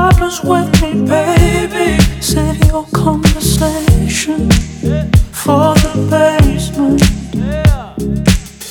problems with me, baby. Save your conversation for